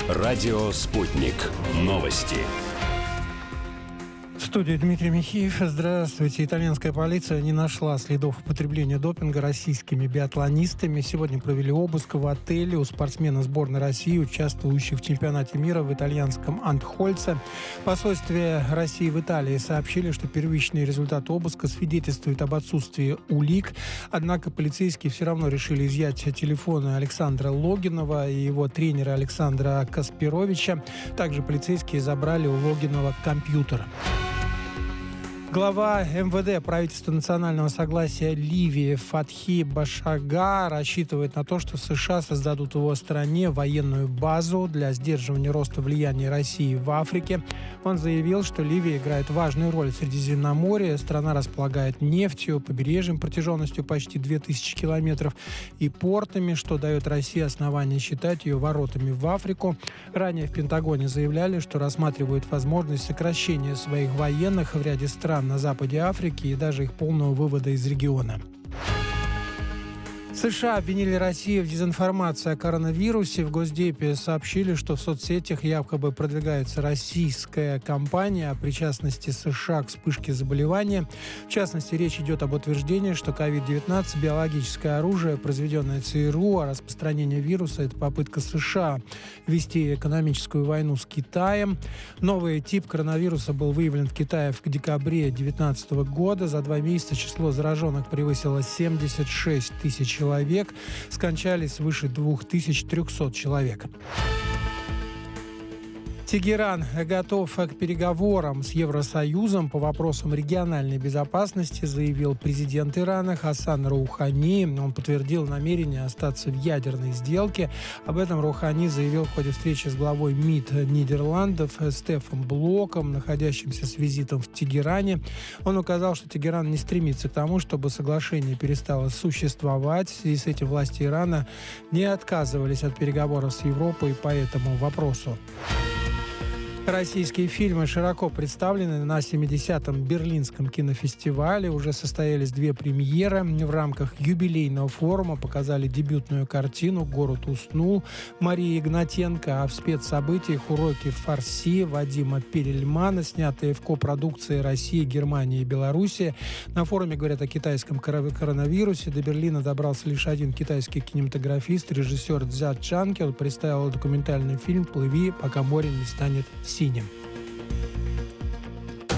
Радио «Спутник». Новости. В студии Дмитрий Михеев. Здравствуйте. Итальянская полиция не нашла следов употребления допинга российскими биатлонистами. Сегодня провели обыск в отеле у спортсмена сборной России, участвующих в чемпионате мира в итальянском Антхольце. В посольстве России в Италии сообщили, что первичные результаты обыска свидетельствуют об отсутствии улик. Однако полицейские все равно решили изъять телефоны Александра Логинова и его тренера Александра Каспировича. Также полицейские забрали у Логинова компьютер. Глава МВД правительства национального согласия Ливии Фатхи Башага рассчитывает на то, что США создадут в его стране военную базу для сдерживания роста влияния России в Африке. Он заявил, что Ливия играет важную роль в Средиземноморье. Страна располагает нефтью, побережьем протяженностью почти 2000 километров и портами, что дает России основание считать ее воротами в Африку. Ранее в Пентагоне заявляли, что рассматривают возможность сокращения своих военных в ряде стран на западе Африки и даже их полного вывода из региона. США обвинили Россию в дезинформации о коронавирусе. В Госдепе сообщили, что в соцсетях якобы продвигается российская кампания о причастности США к вспышке заболевания. В частности, речь идет об утверждении, что COVID-19 – биологическое оружие, произведенное ЦРУ, а распространение вируса – это попытка США вести экономическую войну с Китаем. Новый тип коронавируса был выявлен в Китае в декабре 2019 года. За 2 месяца число зараженных превысило 76 тысяч человек. Скончались свыше 2300 человек. Тегеран готов к переговорам с Евросоюзом по вопросам региональной безопасности, заявил президент Ирана Хасан Роухани. Он подтвердил намерение остаться в ядерной сделке. Об этом Роухани заявил в ходе встречи с главой МИД Нидерландов Стефом Блоком, находящимся с визитом в Тегеране. Он указал, что Тегеран не стремится к тому, чтобы соглашение перестало существовать. В связи с этим власти Ирана не отказывались от переговоров с Европой по этому вопросу. Российские фильмы широко представлены на 70-м Берлинском кинофестивале. Уже состоялись 2 премьеры. В рамках юбилейного форума показали дебютную картину «Город уснул» Марии Игнатенко, а в спецсобытиях «Уроки фарси» Вадима Перельмана, снятые в копродукции России, Германии и Беларуси. На форуме говорят о китайском коронавирусе. До Берлина добрался лишь один китайский кинематографист, режиссер Цзя Чанкел, представил документальный фильм «Плыви, пока море не станет синим».